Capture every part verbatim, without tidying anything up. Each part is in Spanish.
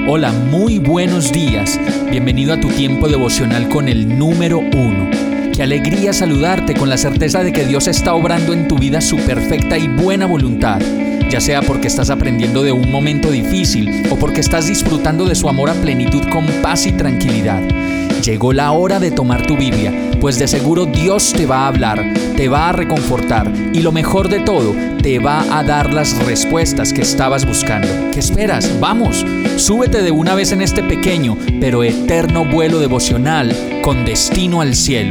Hola, muy buenos días. Bienvenido a tu tiempo devocional con el número uno. Qué alegría saludarte con la certeza de que Dios está obrando en tu vida su perfecta y buena voluntad. Ya sea porque estás aprendiendo de un momento difícil o porque estás disfrutando de su amor a plenitud con paz y tranquilidad. Llegó la hora de tomar tu Biblia, pues de seguro Dios te va a hablar, te va a reconfortar y lo mejor de todo, te va a dar las respuestas que estabas buscando. ¿Qué esperas? ¡Vamos! Súbete de una vez en este pequeño pero eterno vuelo devocional con destino al cielo.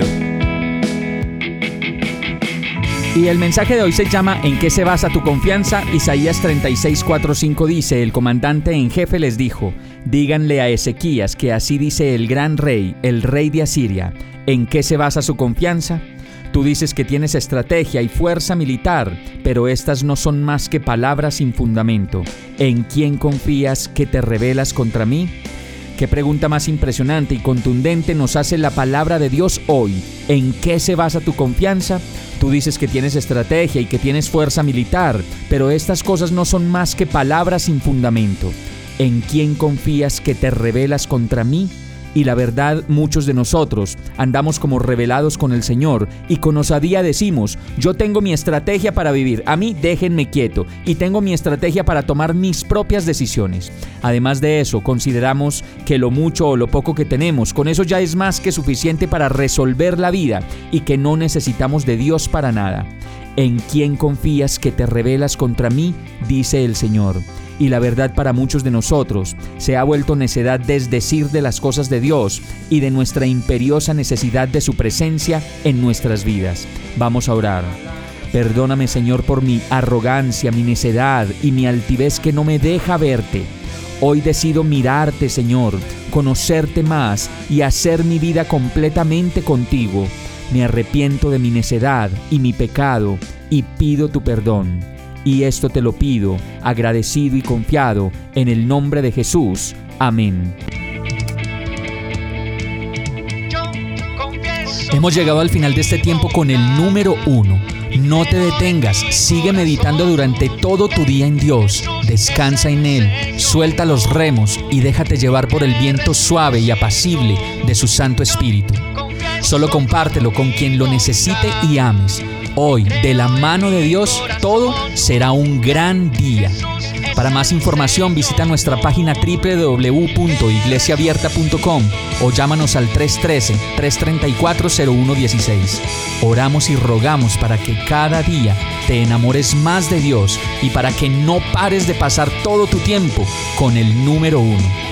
Y el mensaje de hoy se llama ¿En qué se basa tu confianza? Isaías treinta y seis, cuatro, cinco dice: el comandante en jefe les dijo: díganle a Ezequías que así dice el gran rey, el rey de Asiria. ¿En qué se basa su confianza? Tú dices que tienes estrategia y fuerza militar, pero estas no son más que palabras sin fundamento. ¿En quién confías que te rebelas contra mí? Qué pregunta más impresionante y contundente nos hace la palabra de Dios hoy. ¿En qué se basa tu confianza? Tú dices que tienes estrategia y que tienes fuerza militar, pero estas cosas no son más que palabras sin fundamento. ¿En quién confías que te rebelas contra mí? Y la verdad, muchos de nosotros andamos como rebelados con el Señor y con osadía decimos: yo tengo mi estrategia para vivir, a mí déjenme quieto, y tengo mi estrategia para tomar mis propias decisiones. Además de eso, consideramos que lo mucho o lo poco que tenemos, con eso ya es más que suficiente para resolver la vida y que no necesitamos de Dios para nada. ¿En quién confías que te rebelas contra mí? Dice el Señor. Y la verdad, para muchos de nosotros se ha vuelto necedad desdecir de las cosas de Dios y de nuestra imperiosa necesidad de su presencia en nuestras vidas. Vamos a orar. Perdóname, Señor, por mi arrogancia, mi necedad y mi altivez que no me deja verte. Hoy decido mirarte, Señor, conocerte más y hacer mi vida completamente contigo. Me arrepiento de mi necedad y mi pecado y pido tu perdón. Y esto te lo pido, agradecido y confiado, en el nombre de Jesús. Amén. Hemos llegado al final de este tiempo con el número uno. No te detengas, sigue meditando durante todo tu día en Dios. Descansa en Él, suelta los remos y déjate llevar por el viento suave y apacible de su Santo Espíritu. Solo compártelo con quien lo necesite y ames. Hoy, de la mano de Dios, todo será un gran día. Para más información, visita nuestra página doble u doble u doble u punto iglesia abierta punto com o llámanos al tres uno tres, tres tres cuatro, cero uno uno seis. Oramos y rogamos para que cada día te enamores más de Dios y para que no pares de pasar todo tu tiempo con el número uno.